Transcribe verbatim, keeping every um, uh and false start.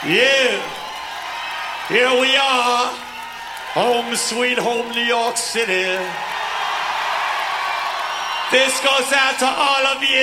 Yeah, here we are, home sweet home, New York City. This goes out to all of you.